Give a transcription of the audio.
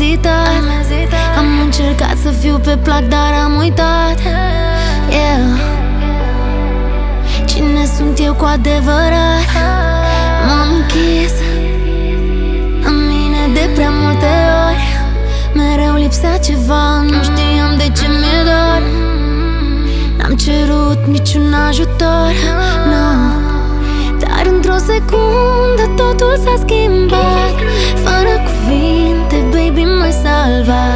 ezitat. Am încercat să fiu pe plac, dar am uitat. Cine sunt eu cu adevărat? M-am închis în mine de prea multe ori. Mereu lipsea ceva, nu știam de ce mi-e dor. N-am cerut niciun ajutor, no. Dar într-o secundă totul s-a schimbat. Fără cuvinte, baby, m-ai salvat.